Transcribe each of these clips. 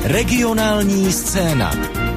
Regionální scéna.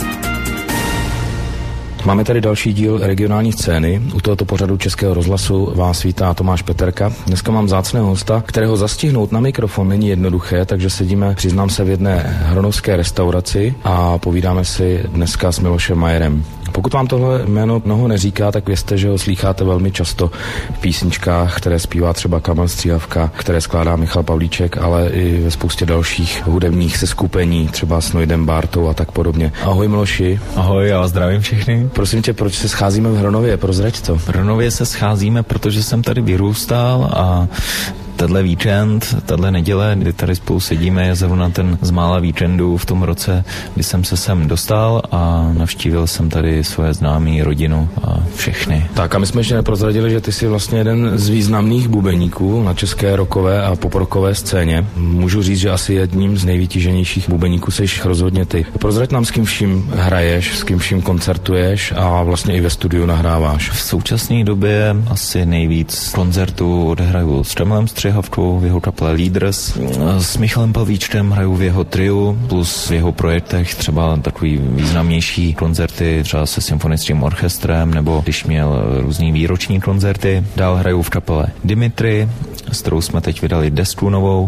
Máme tady další díl regionální scény. U tohoto pořadu Českého rozhlasu vás vítá Tomáš Peterka. Dneska mám vzácného hosta, kterého zastihnout na mikrofon není jednoduché, takže sedíme, přiznám se, v jedné hronovské restauraci a povídáme si dneska s Milošem Majerem. Pokud vám tohle jméno mnoho neříká, tak vězte, že ho slýcháte velmi často v písničkách, které zpívá třeba Kamil Stříhavka, které skládá Michal Pavlíček, ale i ve spoustě dalších hudebních seskupení, třeba s Noidem Bártou a tak podobně. Ahoj Miloši. Ahoj, já zdravím všechny. Prosím tě, proč se scházíme v Hronově? Prozrať to. V Hronově se scházíme, protože jsem tady vyrůstal a tenhle víkend, tahle neděle, kdy tady spolu sedíme, je zrovna ten z mála víkendů v tom roce, kdy jsem se sem dostal a navštívil jsem tady svoje známí, rodinu a všechny. Tak a my jsme ještě neprozradili, že ty jsi vlastně jeden z významných bubeníků na české rockové a poprokové scéně. Můžu říct, že asi jedním z nejvytíženějších bubeníků seš rozhodně ty. Prozrať nám, s kým vším hraješ, s kým vším koncertuješ a vlastně i ve studiu nahráváš. V současné době asi nejvíc koncertů odehraju s Kamilem Stříhavkou v jeho kapele Leaders. S Michalem Pavlíčkem hraju v jeho triu, plus v jeho projektech třeba takový významnější koncerty třeba se symfonickým orchestrem, nebo když měl různý výroční koncerty. Dál hraju v kapele Dimitri, s kterou jsme teď vydali desku novou,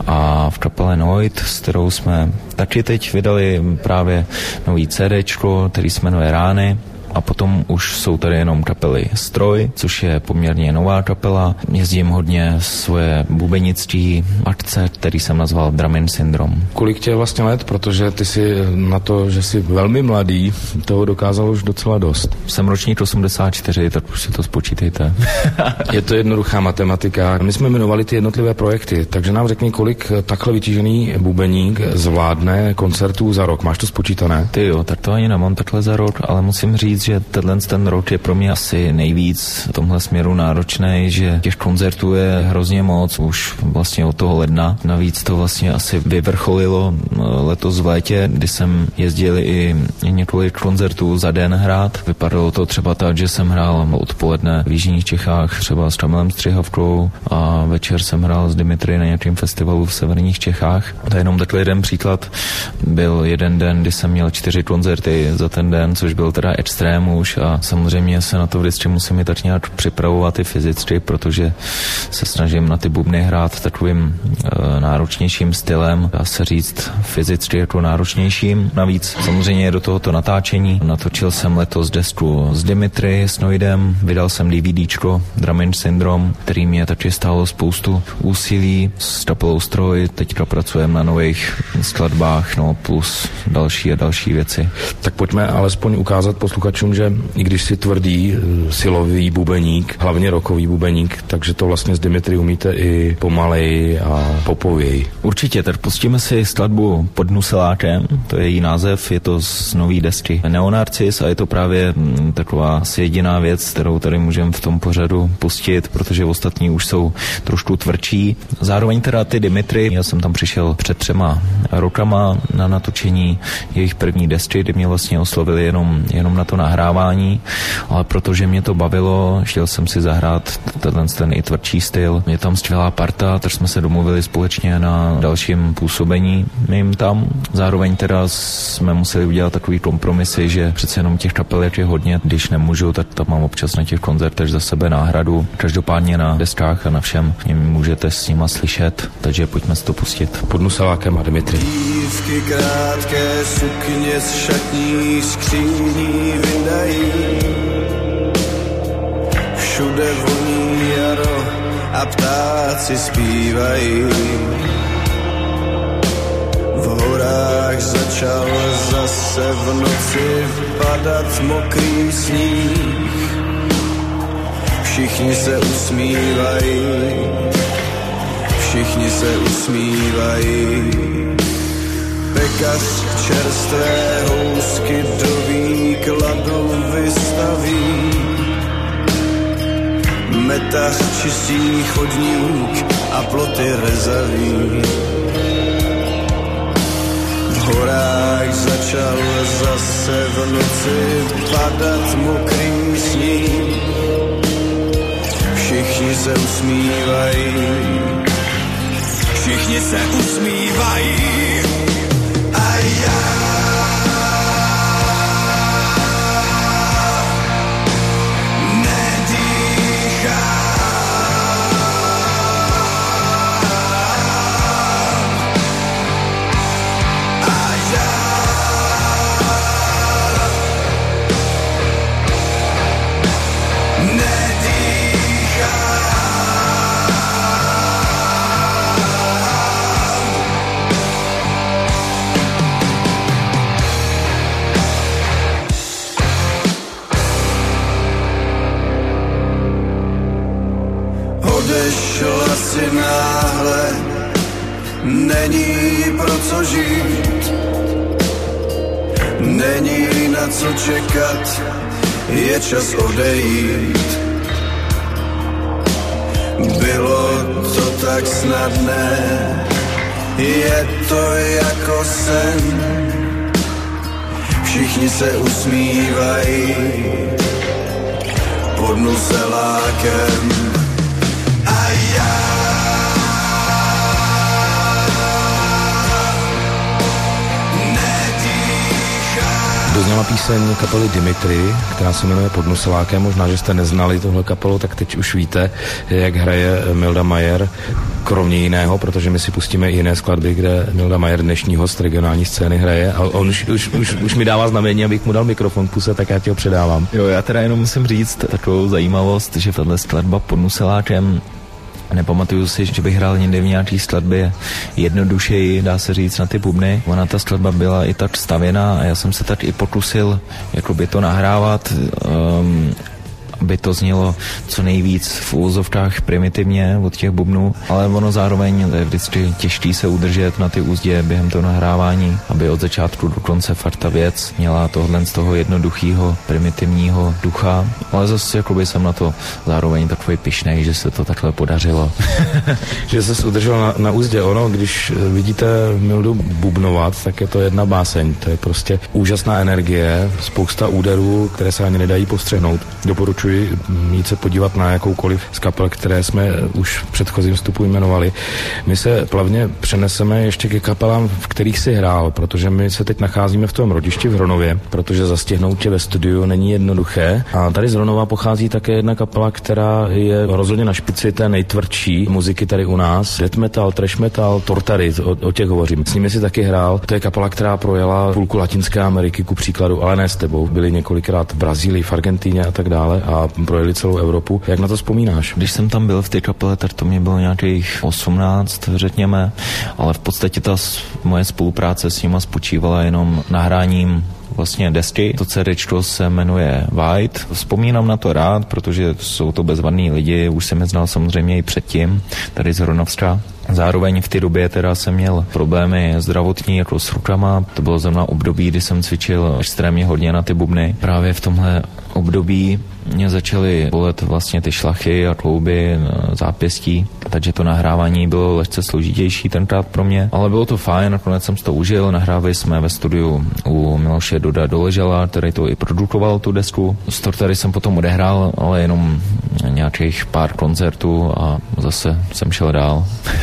a v kapele Noid, s kterou jsme taky teď vydali právě nový CDčko, který se jmenuje Rány. A potom už jsou tady jenom kapely Stroj, což je poměrně nová kapela. Jezdím hodně svoje bubenictví akce, který jsem nazval Dramin Syndrom. Kolik tě vlastně let? Protože ty si na to, že jsi velmi mladý, toho dokázal už docela dost. Jsem ročník 84, tak už si to spočítejte. Je to jednoduchá matematika. My jsme jmenovali ty jednotlivé projekty, takže nám řekni, kolik takhle vytížený bubeník zvládne koncertů za rok. Máš to spočítané? Ty jo, tak to ani nemám takhle za rok, ale musím říct, že ten rok je pro mě asi nejvíc v tomhle směru náročný, že těch koncertů je hrozně moc už vlastně od toho ledna. Navíc to vlastně asi vyvrcholilo letos v létě, kdy jsem jezdil i několik koncertů za den hrát. Vypadalo to třeba tak, že jsem hrál odpoledne v jižních Čechách třeba s Kamilem Stříhavkou a večer jsem hrál s Dimitry na nějakém festivalu v severních Čechách. To je jenom takhle jeden příklad. Byl jeden den, kdy jsem měl 4 koncerty za ten den, což byl teda extrém už, a samozřejmě se na to vždycky musím i tak nějak připravovat i fyzicky, protože se snažím na ty bubny hrát takovým náročnějším stylem, dá se říct fyzicky jako náročnějším. Navíc samozřejmě je do tohoto natáčení. Natočil jsem letos desku s Dimitry, s Noidem, vydal jsem DVDčko Dramin Syndrom, který mě taky stálo spoustu úsilí. S kapelou Stroj teďka pracujeme na nových skladbách, no plus další a další věci. Tak pojďme alespoň ukázat posluchačům, že i když si tvrdý silový bubeník, hlavně rockový bubeník, takže to vlastně s Dimitry umíte i pomalej a popověji. Určitě, tak pustíme si skladbu Pod Nuselákem, to je její název, je to z nový desky Neonarcis a je to právě taková asi jediná věc, kterou tady můžeme v tom pořadu pustit, protože ostatní už jsou trošku tvrdší. Zároveň teda ty Dimitry, já jsem tam přišel před 3 rokama na natočení jejich první desky, kdy mě vlastně oslovili jenom na to nahrávání, ale protože mě to bavilo, chtěl jsem si zahrát ten i tvrdší styl. Je tam skvělá parta, takže jsme se domluvili společně na dalším působení mým tam. Zároveň teda jsme museli udělat takový kompromisy, že přece jenom těch kapelek je hodně, když nemůžu, tak tam mám občas na těch koncertech za sebe náhradu. Každopádně na deskách a na všem mě můžete s nima slyšet, takže pojďme si to pustit. Pod Nuselákem a Dimitry. Dívky krátké sukně z šatní skříní vyndají. Všude voní jaro a ptáci zpívají. V horách začal zase v noci padat mokrý sníh. Všichni se usmívají, všichni se usmívají. Pekař čerstvé housky do výkladu vystaví. Metař čistí chodník a ploty rezaví. V horách začal zase v noci padat mokrý sníh. Všichni se usmívají, všichni se usmívají. A Odešla si náhle, není pro co žít, není na co čekat, je čas odejít. Bylo to tak snadné, je to jako sen, všichni se usmívají pod nuselákem. A já Dozněla píseň kapely Dimitri, která se jmenuje Pod nuselákem. Možná, že jste neznali tohle kapelu, tak teď už víte, jak hraje Milda Majer, kromě jiného, protože my si pustíme i jiné skladby, kde Milda Majer, dnešní host regionální scény, hraje. A on už mi dává znamení, abych mu dal mikrofon puse, tak já ti ho předávám. Jo, já teda jenom musím říct takovou zajímavost, že tahle skladba Pod nuselákem, nepamatuju si, že bych hrál někde v nějaký skladbě jednodušeji, dá se říct, na ty bubny. Ona ta skladba byla i tak stavěná a já jsem se tak i pokusil jakoby to nahrávat, aby to znělo co nejvíc v úvozovkách primitivně od těch bubnů, ale ono zároveň je vždycky těžký se udržet na ty úzdě během toho nahrávání, aby od začátku do konce fakt ta věc měla tohle z toho jednoduchého primitivního ducha, ale zase jakoby jsem na to zároveň takový pyšnej, že se to takhle podařilo. Že se udržel na úzdě. Ono, když vidíte Mildu bubnovat, tak je to jedna báseň. To je prostě úžasná energie, spousta úderů, které se ani nedají postřehnout. Doporučuji jít se podívat na jakoukoliv z kapel, které jsme už v předchozím vstupu jmenovali. My se plavně přeneseme ještě ke kapelám, v kterých si hrál, protože my se teď nacházíme v tom rodišti v Hronově, protože zastihnout tě ve studiu není jednoduché. A tady z Hronova pochází také jedna kapela, která je rozhodně na špici té nejtvrdší muziky tady u nás. Death metal, trash metal, Tortary, o těch hovořím. S nimi si taky hrál. To je kapela, která projela půlku Latinské Ameriky, ku příkladu, ale ne s tebou. Byli několikrát v Brazílii, v Argentíně a tak dále a projeli celou Evropu. Jak na to vzpomínáš? Když jsem tam byl v té kapele, tak to mě bylo nějakých 18, řekněme, ale v podstatě ta moje spolupráce s nima spočívala jenom nahráním vlastně desky. To CDčko se jmenuje White. Vzpomínám na to rád, protože jsou to bezvadní lidi, už jsem je znal samozřejmě i předtím, tady z Hronovska. Zároveň v té době teda jsem měl problémy zdravotní jako s rukama. To bylo zrovna období, kdy jsem cvičil extrémně hodně na ty bubny. Právě v tomhle období mě začaly bolet vlastně ty šlachy a klouby, zápěstí, takže to nahrávání bylo lehce složitější tenkrát pro mě, ale bylo to fajn, nakonec jsem to užil, nahrávali jsme ve studiu u Miloše Duda Doležela, který to i produkoval, tu desku. Z Tortary jsem potom odehrál, ale jenom nějakých pár koncertů a zase jsem šel dál.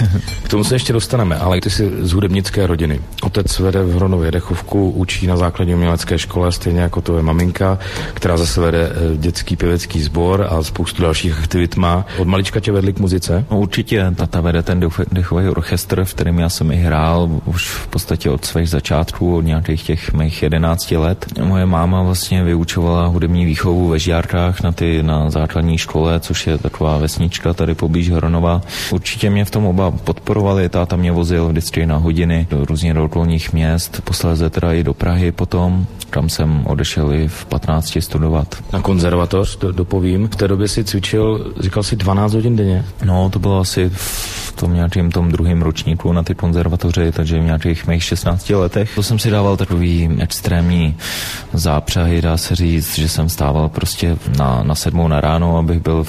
K tomu se ještě dostaneme, ale ty jsi z hudebnické rodiny. Otec vede v Hronově dechovku, učí na základní umělecké škole, stejně jako to je maminka, která zase vede dětský pěvecký sbor a spoustu dalších aktivit má. Od malička tě vedli k muzice? No, určitě. Tata vede ten dechový orchestr, v kterém já jsem i hrál už v podstatě od svých začátků, od nějakých těch mých 11 let. Moje máma vlastně vyučovala hudební výchovu ve Žďárkách na základní škole, což je taková vesnička tady poblíž Hronova. Určitě mě v tom oba podporovali, táta mě vozil vždycky na hodiny do různých okolních měst, posléze teda i do Prahy potom, kam jsem odešel i v 15 studovat. Na konzervatoř, dopovím. V té době si cvičil, říkal si 12 hodin denně? No, to bylo asi v tom nějakým druhém ročníku na ty konzervatoři, takže v nějakých mých 16 letech. To jsem si dával takový extrémní zápřahy, dá se říct, že jsem stával prostě na 7 na ráno, abych byl v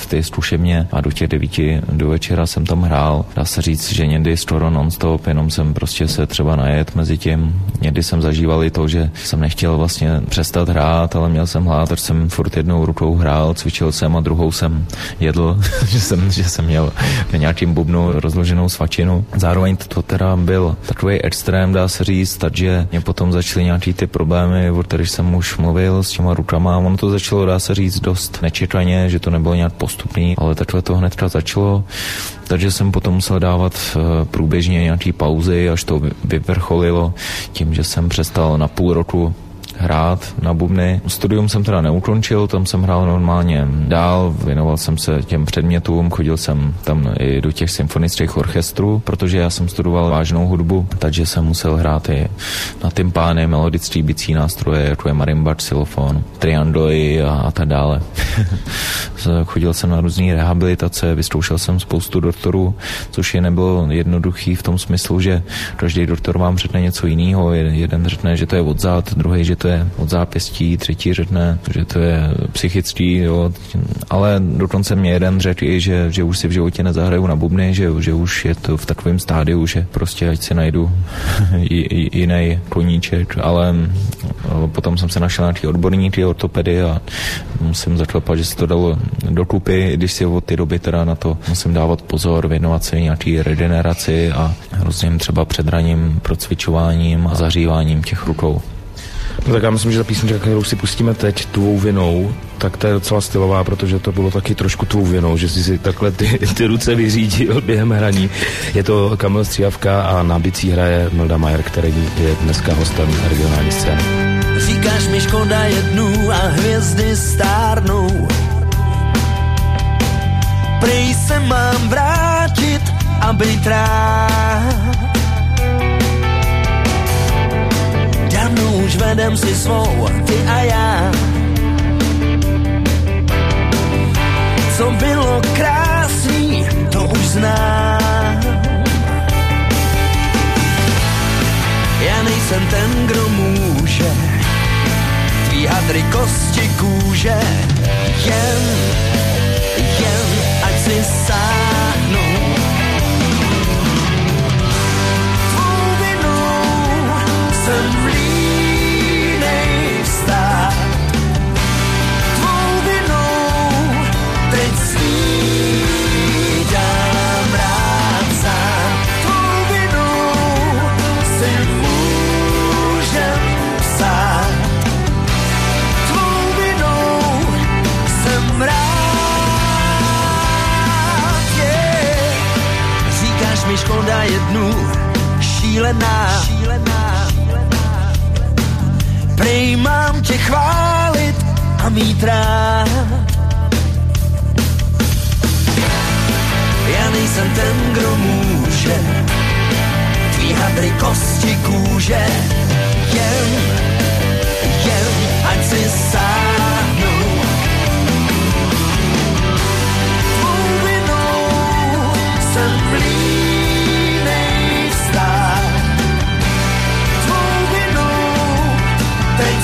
v té zkušebně a do těch 9 do večera jsem tam hrál. Dá se říct, že někdy skoro non-stop, jenom jsem prostě se třeba najet mezi tím. Někdy jsem zažíval i to, že jsem nechtěl vlastně přestat hrát, ale měl jsem hlad, takže jsem furt jednou rukou hrál, cvičil jsem a druhou jsem jedl, že jsem měl v nějakým bubnu rozloženou svačinu. Zároveň to teda byl takový extrém, dá se říct, takže mě potom začaly nějaký ty problémy, o kterých jsem už mluvil s těma rukama. Ono to začalo, dá se říct, dost nečekaně, že to nebylo nějak postupný, ale takhle to hnedka začalo. Takže jsem potom musel dávat průběžně nějaký pauzy, až to vyvrcholilo tím, že jsem přestal na půl roku hrát na bubny. Studium jsem teda neukončil, tam jsem hrál normálně dál, věnoval jsem se těm předmětům, chodil jsem tam i do těch symfonických orchestrů, protože já jsem studoval vážnou hudbu, takže jsem musel hrát i na tympány, melodický bicí nástroje, jako je marimba, xylofon, triandoly a tak dále. Chodil jsem na různé rehabilitace, vyzkoušel jsem spoustu doktorů, což je nebylo jednoduchý v tom smyslu, že každý doktor vám řekne něco jiného. Jeden řekne, že to je odzad, druhý, že to je od zápěstí, třetí řekne, že to je psychický, jo. Ale dokonce mě jeden řekl i, že už si v životě nezahraju na bubny, že už je to v takovém stádiu, že prostě ať si najdu jiný koníček, ale potom jsem se našel nějaký odborníky, ortopedy a musím zaklepat, že se to dalo dokupy, když si od té doby teda na to musím dávat pozor, věnovat se nějaký regeneraci a různým třeba předraním, procvičováním a zahříváním těch rukou. No tak já myslím, že ta písnička, kterou si pustíme teď, Tvou vinou, tak to je docela stylová, protože to bylo taky trošku tvou vinou, že jsi si takhle ty ruce vyřídil během hraní. Je to Kamil Stříhavka a na bicí hraje Milda Majer, který je dneska hostem regionální scény. Říkáš mi škoda je dnů a hvězdy stárnou. Prej se mám vrátit a být rád. Dávno už vedem si svou, ty a já. Co bylo krásný, to už znám. Já nejsem ten, kdo může tvý hadry kosti kůže, jen ať si sáhnou. Tvou vinou jsem línej vstát. Tvou vinou teď snídám rád sám. Tvou vinou si můžem psát. Tvou vinou jsem rád, yeah. Říkáš mi škoda je dnů šílená. Prej mám tě chválit a mít rád. Já nejsem ten, kdo může tvý hadry kosti kůže, jen ať si sáhnou. Tvou vinou jsem línej vstát. Tvou vinou teď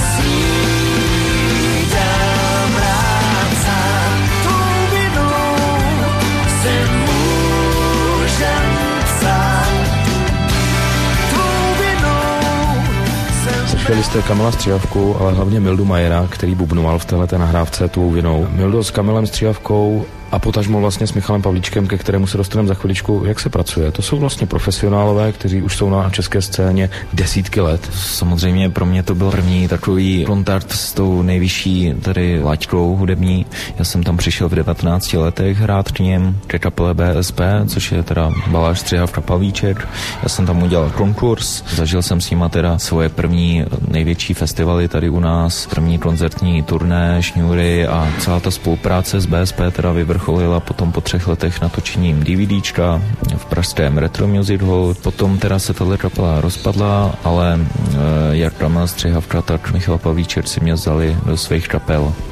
snídám rád sám. Tvou vinou si můžem psát. Tvou vinou jsem... Slyšeli jste Kamila Stříhavku, ale hlavně Mildu Majera, který bubnoval v téhleté nahrávce Tvou vinou. Mildo, s Kamilem Stříhavkou a potažmo vlastně s Michalem Pavlíčkem, ke kterému se dostaneme za chviličku. Jak se pracuje? To jsou vlastně profesionálové, kteří už jsou na české scéně desítky let. Samozřejmě pro mě to byl první takový kontakt s tou nejvyšší tady laťkou hudební. Já jsem tam přišel v 19 letech hrát k ním, ke kapele BSP, což je teda Baláž, Stříhavka, Pavlíček. Já jsem tam udělal konkurs, zažil jsem s nima teda svoje první největší festivaly tady u nás, první koncertní turné, šňůry a celá ta spolupráce s BSP teda vyvrcholila potom po 3 letech natočením DVDčka v pražském Retro Music Hall. Potom teda se tato kapela rozpadla, ale jak Kamil Stříhavka, tak Michal Pavlíček si mě vzali do svých kapel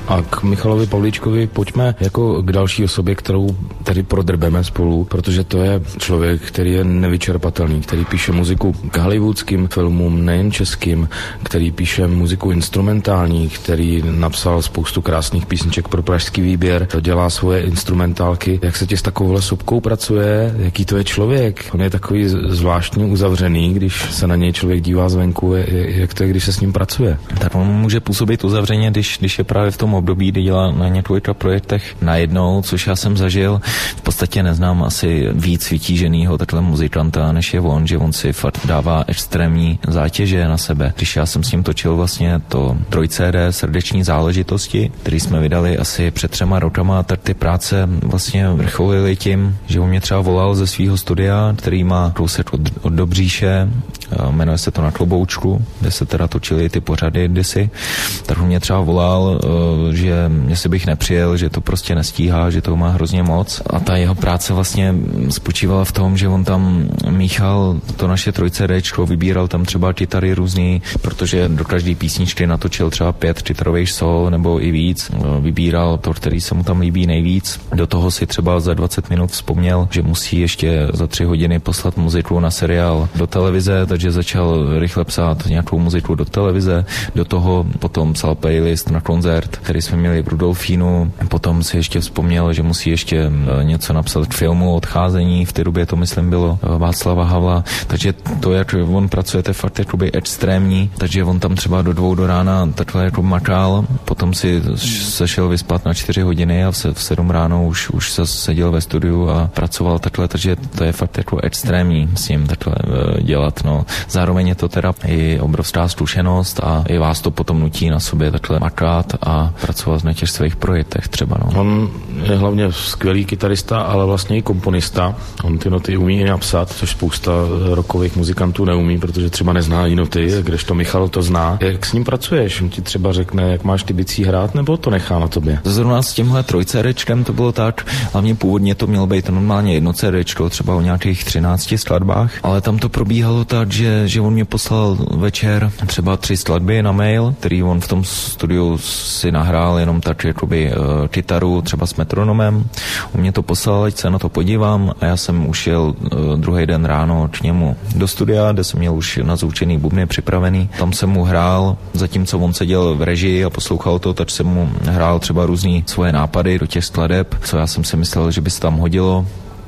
A k Michalovi Pavlíčkovi pojďme jako k další osobě, kterou tady prodrbeme spolu, protože to je člověk, který je nevyčerpatelný, který píše muziku k hollywoodským filmům, nejen českým, který píše muziku instrumentální, který napsal spoustu krásných písniček pro Pražský výběr, dělá svoje instrumentálky. Jak se ti s takovouhle sobkou pracuje? Jaký to je člověk? On je takový zvláštně uzavřený, když se na něj člověk dívá zvenku, jak to je, když se s ním pracuje? Tak on může působit uzavřeně, když je právě v tom období, kdy dělá na několika projektech najednou, což já jsem zažil. V podstatě neznám asi víc vytíženýho takhle muzikanta, než je on, že on si fakt dává extrémní zátěže na sebe. Když já jsem s ním točil vlastně to 3CD Srdeční záležitosti, který jsme vydali asi před 3 rokama, tak ty práce vlastně vrcholily tím, že on mě třeba volal ze svého studia, který má kousek od Dobříše, jmenuje se to Na kloboučku, kde se teda točily ty pořady kdysi, tak on mě třeba volal, že jestli bych nepřijel, že to prostě nestíhá, že toho má hrozně moc. A ta jeho práce vlastně spočívala v tom, že on tam míchal to naše 3CD, vybíral tam třeba kytary různý, protože do každé písničky natočil třeba 5 kytarových sol nebo i víc. Vybíral to, který se mu tam líbí nejvíc. Do toho si třeba za 20 minut vzpomněl, že musí ještě za 3 hodiny poslat muziku na seriál do televize, takže začal rychle psát nějakou muziku do televize. Do toho potom psal playlist na koncert, který jsme měli v Rudolfínu. Potom si ještě vzpomněl, že musí ještě něco napsat k filmu Odcházení, v té době to myslím bylo Václava Havla. Takže to, jak on pracuje, to je fakt jakoby extrémní, takže on tam třeba do 2 do rána takhle jako makal, potom si sešel vyspat na 4 hodiny a v 7 ráno už se seděl ve studiu a pracoval takhle, takže to je fakt jako extrémní s ním takhle dělat. No. Zároveň je to teda i obrovská zkušenost a i vás to potom nutí na sobě takhle makat a pracovat na těch svých projektech třeba. No. On je hlavně skvělý kytarista, ale vlastně i komponista. On ty noty umí i napsat, což spousta rockových muzikantů neumí, protože třeba nezná i noty, kdežto Michal to zná. Jak s ním pracuješ? On ti třeba řekne, jak máš ty bicí hrát, nebo to nechá na tobě? Zrovna s tímhle 3CDčkem to bylo tak, hlavně původně to mělo být normálně 1 CDčko, třeba o nějakých 13 skladbách, ale tam to probíhalo tak, že on mě poslal večer třeba 3 skladby na mail, který on v tom studiu si nahrál jenom tak jakoby kytaru, třeba s metronomem. On mě to poslal, ať se na to podívám a já jsem už jel druhý den ráno k němu do studia, kde jsem měl už nazvučený bubny připravený. Tam jsem mu hrál, zatímco on seděl v režii a poslouchal to, tak jsem mu hrál třeba různý svoje nápady do těch skladeb, co já jsem si myslel, že by se tam hodilo.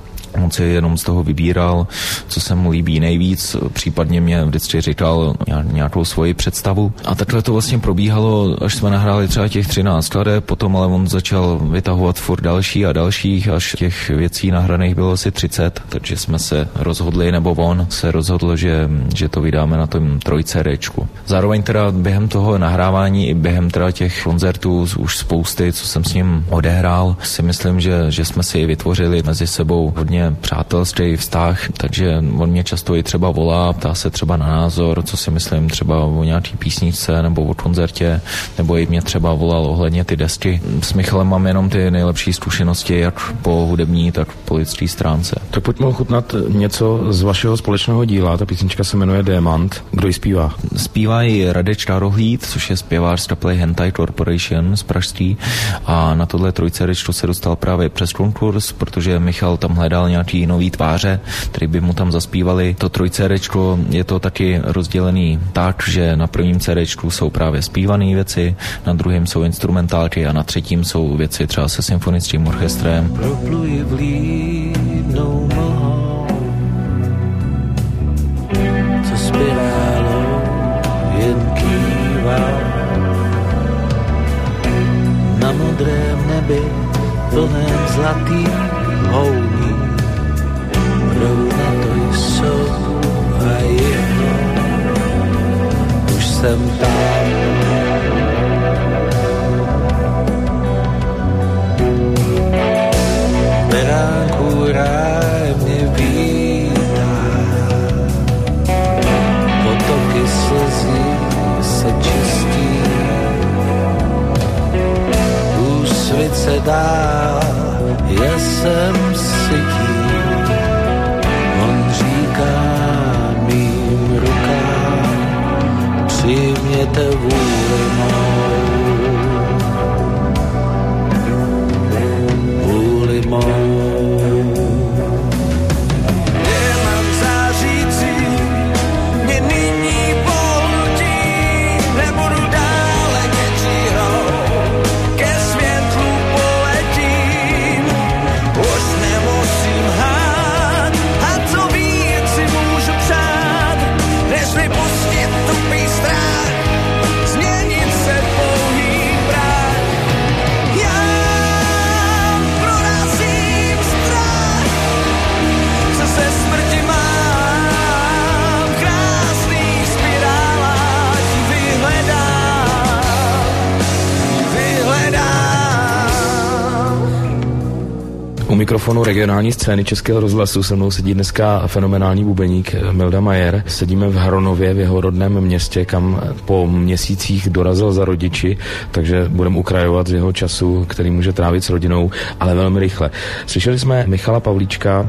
On si jenom z toho vybíral, co se mu líbí nejvíc, případně mě vždycky říkal nějakou svoji představu. A takhle to vlastně probíhalo, až jsme nahráli třeba těch 13 skladeb, potom ale on začal vytahovat furt další a dalších, až těch věcí nahraných bylo asi 30, takže jsme se rozhodli, nebo on se rozhodl, že to vydáme na tom 3CDčku. Zároveň teda během toho nahrávání i během teda těch koncertů už spousty, co jsem s ním odehrál, si myslím, že jsme si vytvořili mezi sebou hodně přátelský vztah, takže on mě často i třeba volá, ptá se třeba na názor, co si myslím třeba o nějaký písničce nebo o koncertě, nebo i mě třeba volal ohledně ty desky. S Michalem mám jenom ty nejlepší zkušenosti, jak po hudební, tak po lidské stránce. Tak pojďme ochutnat něco z vašeho společného díla. Ta písnička se jmenuje Démant. Kdo ji zpívá? Zpívá ji Radek Štárohlíd, což je zpěvář z kapely Hentai Corporation z pražský, a na tohle 3CDčko se dostal právě přes konkurs, protože Michal tam hledal nějaký nový tváře, který by mu tam zaspívali. To 3CDčko je to taky rozdělený tak, že na prvním CDčku jsou právě zpívané věci, na druhém jsou instrumentálky a na třetím jsou věci třeba se symfonickým orchestrem. Propluji vlídnou mlhou, co spirálou jen kývá. Na modrém nebi plném zlatých houní, rovna to jsou a jednou už jsem tam. Beránku ráj mě vítá, potoky slzí se čistí, úsvit se dál, já jsem sytí. On říká mým rukám, přijměte vůli mou. mikrofonu regionální scény Českého rozhlasu se mnou sedí dneska fenomenální bubeník Milda Majer. Sedíme v Hronově, v jeho rodném městě, kam po měsících dorazil za rodiči, takže budeme ukrajovat z jeho času, který může trávit s rodinou, ale velmi rychle. Slyšeli jsme Michala Pavlíčka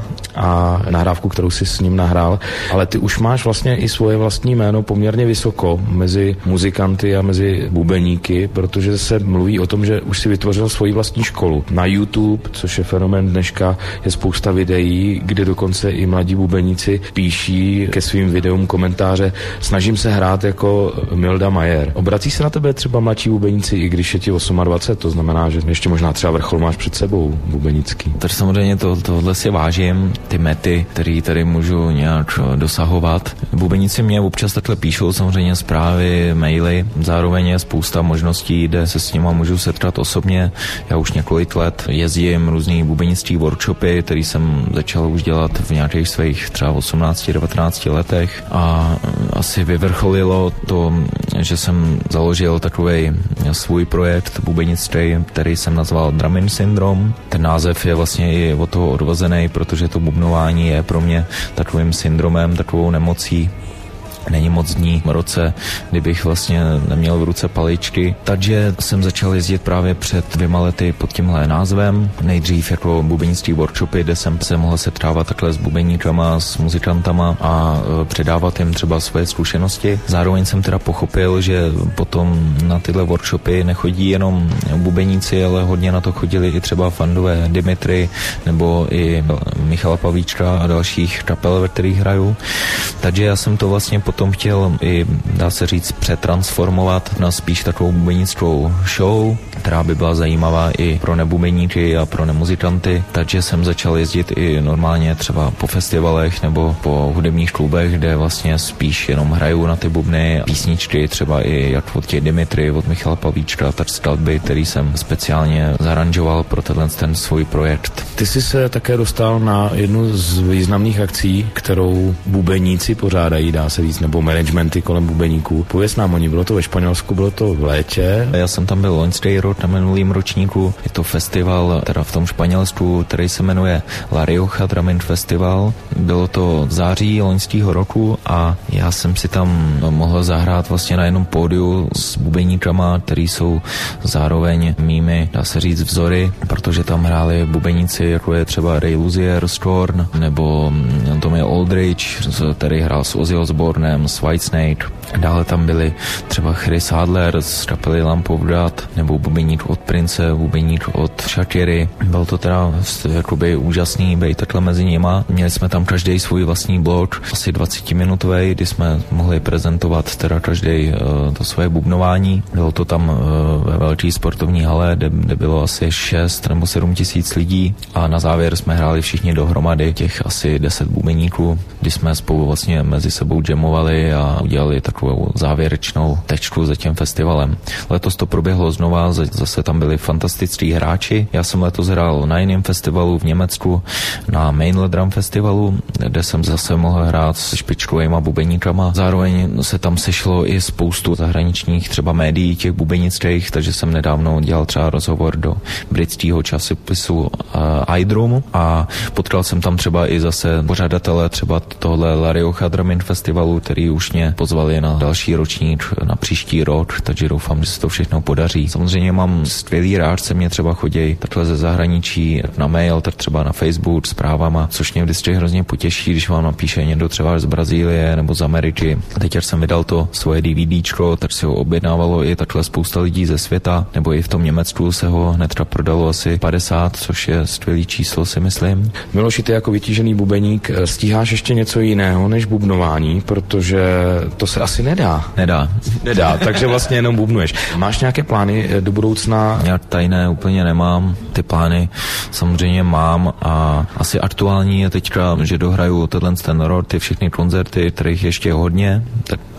a nahrávku, kterou si s ním nahrál, ale ty už máš vlastně i svoje vlastní jméno poměrně vysoko mezi muzikanty a mezi bubeníky, protože se mluví o tom, že už si vytvořil svoji vlastní školu. Na YouTube, což je fenomén dneška, je spousta videí, kde dokonce i mladí bubeníci píší ke svým videům komentáře: snažím se hrát jako Milda Majer. Obrací se na tebe třeba mladší bubeníci, i když je ti 28, to znamená, že ještě možná třeba vrchol máš před sebou bubenický. Takže samozřejmě tohle si vážím, ty mety, které tady můžu nějak dosahovat. Bubeníci mě občas takhle píšou samozřejmě zprávy, maily, zároveň je spousta možností, kde se s nima můžu setkat osobně. Já už několik let jezdím různý bubenický workshopy, který jsem začal už dělat v nějakých svých třeba 18-19 letech a asi vyvrcholilo to, že jsem založil takovej svůj projekt bubenictví, který jsem nazval Drumming Syndrome. Ten název je vlastně i od toho odvozený, protože to bubnování je pro mě takovým syndromem, takovou nemocí. Není moc dní v roce, kdybych vlastně neměl v ruce paličky. Takže jsem začal jezdit právě před 2 lety pod tímhle názvem. Nejdřív jako bubenický workshopy, kde jsem se mohl setkávat takhle s bubeníkama, s muzikantama a předávat jim třeba svoje zkušenosti. Zároveň jsem teda pochopil, že potom na tyhle workshopy nechodí jenom bubeníci, ale hodně na to chodili i třeba fandové Dimitry nebo i Michala Pavlíčka a dalších kapel, ve kterých hraju. Takže já jsem to vlastně potom chtěl i, dá se říct, přetransformovat na spíš takovou bubenickou show, která by byla zajímavá i pro nebubeníky a pro nemuzikanty. Takže jsem začal jezdit i normálně třeba po festivalech nebo po hudebních klubech, kde vlastně spíš jenom hraju na ty bubny, písničky, třeba i jak od těch Dimitry, od Michala Pavlíčka, tak skladby, který jsem speciálně zaranžoval pro ten svůj projekt. Ty jsi se také dostal na jednu z významných akcí, kterou bubeníci pořádají, dá se říct, nebo managementy kolem bubeníků. Pověz nám o ní, bylo to ve Španělsku, bylo to v létě? Já jsem tam byl loňský rok na minulým ročníku. Je to festival teda v tom Španělsku, který se jmenuje La Rioja Drumming Festival. Bylo to v září loňského roku a já jsem si tam mohl zahrát vlastně na jednom pódiu s bubeníkama, který jsou zároveň mými, dá se říct, vzory, protože tam hráli bubeníci, jako je třeba Ray Luzier z Korn, nebo Tommy Aldridge, který hrál s Ozzy Osbournem, s Whitesnake. Dále tam byli třeba Chris Adler z kapely Lamp of God, nebo bubeník od Prince, bubeník od Shakiry. Byl to teda jakoby úžasný být takhle mezi nima. Měli jsme tam každý svůj vlastní blok, asi 20-minutový, kdy jsme mohli prezentovat teda každý to svoje bubnování. Bylo to tam ve velké sportovní hale, kde bylo asi 6 nebo 7 tisíc lidí a na závěr jsme hráli všichni dohromady, těch asi 10 bubeníků, kdy jsme spolu vlastně mezi sebou jamovali a udělali takovou závěrečnou tečku za tím festivalem. Letos to proběhlo znova, zase tam byli fantastický hráči. Já jsem letos hrál na jiném festivalu v Německu, na Mainland Drum Festivalu, kde jsem zase mohl hrát se špičkovýma bubeníkama. Zároveň se tam sešlo i spoustu zahraničních třeba médií, těch bubenických, takže jsem nedávno dělal třeba rozhovor do britského časopisu iDrum a potkal jsem tam třeba i zase pořadatele třeba tohle La Rioja Drumming Festivalu, který už mě pozvali na další ročník na příští rok, takže doufám, že se to všechno podaří. Samozřejmě mám skvělý rádce, mě třeba chodí takhle ze zahraničí na mail, tak třeba na Facebook zprávama, což mě vždycky hrozně potěší, když vám napíše někdo třeba z Brazílie nebo z Ameriky. Teď, jak jsem vydal to svoje DVDčko, tak si ho objednávalo i takhle spousta lidí ze světa, nebo i v tom Německu se ho hnedka prodalo asi 50, což je skvělý číslo, si myslím. Miloši, ty jako vytížený bubeník stíháš ještě něco jiného než bubnování, protože to se asi nedá. Nedá, takže vlastně jenom bubnuješ. Máš nějaké plány do budoucna? Já tajné úplně nemám. Ty plány samozřejmě mám a asi aktuální je teďka, že dohraju ten rok, ty všechny koncerty, kterých ještě hodně, tak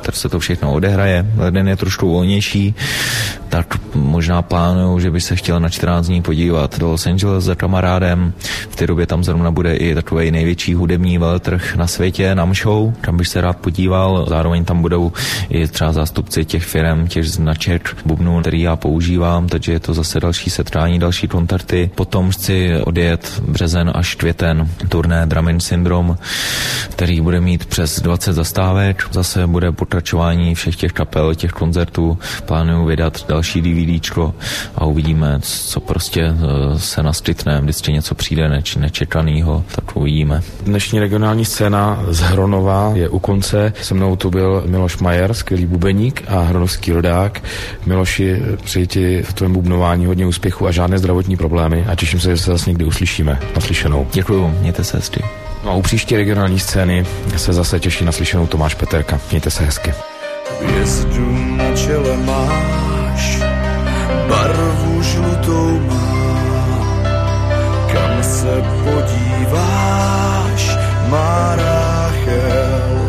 tak se to všechno odehraje. Leden je trošku volnější, tak možná plánuju, že by se chtěl na 14 dní podívat do Los Angeles za kamarádem. V té době tam zrovna bude i takový největší hudební veletrh na světě, NAMM Show, tam bych se rád podíval. Zároveň tam budou i třeba zástupci těch firem, těch značek bubnů, který já používám, takže je to zase další setkání, další koncerty. Potom chci odjet březen až květen turné Drum & Syndrome, který bude mít přes 20 zastávek. Zase bude pokračování všech těch kapel, těch koncertů. Plánuju vydat další DVDčko a uvidíme, co prostě se naskytne. Vždycky něco přijde nečekanýho, tak uvidíme. Dnešní regionální scéna z Hronova je u konce. Se mnou tu byl Miloš Majer, skvělý bubeník a hronovský rodák. Miloši, přeji ti v tvém bubnování hodně úspěchu a žádné zdravotní problémy a těším se, že se zase někdy uslyšíme. Naslyšenou. Děkuju, mějte se hezky. No a u příští regionální scény se zase těší naslyšenou Tomáš Peterka. Mějte se hezky. Hvězdu na čele máš, barvu žlutou má, kam se podíváš, má Ráchel.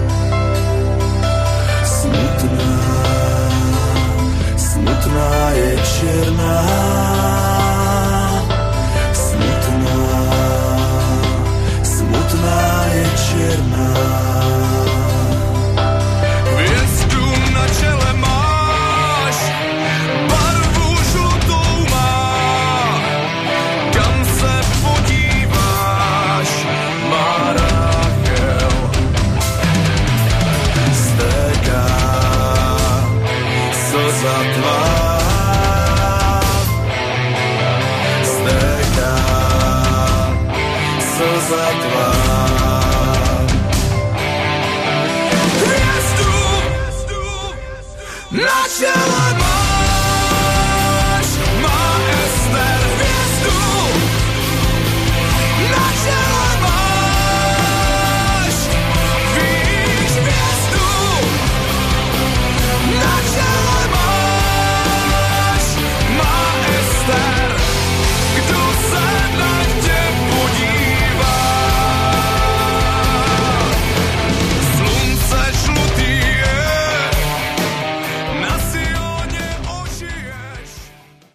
Smutná je černá, smutná je černá. Hvězdu na čele máš, barvu žlutou má, kam se podíváš, má Ráchel. Stéká slza tvá,